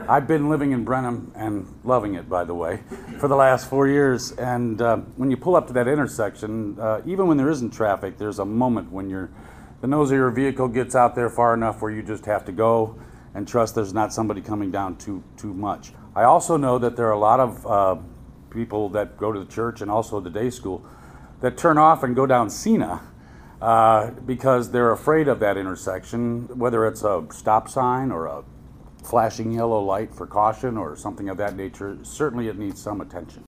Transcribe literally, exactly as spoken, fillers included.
I've been living in Brenham and loving it, by the way, for the last four years. And uh, when you pull up to that intersection, uh, even when there isn't traffic, there's a moment when you're, the nose of your vehicle gets out there far enough where you just have to go and trust there's not somebody coming down too too much. I also know that there are a lot of uh, people that go to the church and also the day school that turn off and go down Cena uh, because they're afraid of that intersection, whether it's a stop sign or a flashing yellow light for caution or something of that nature. Certainly it needs some attention.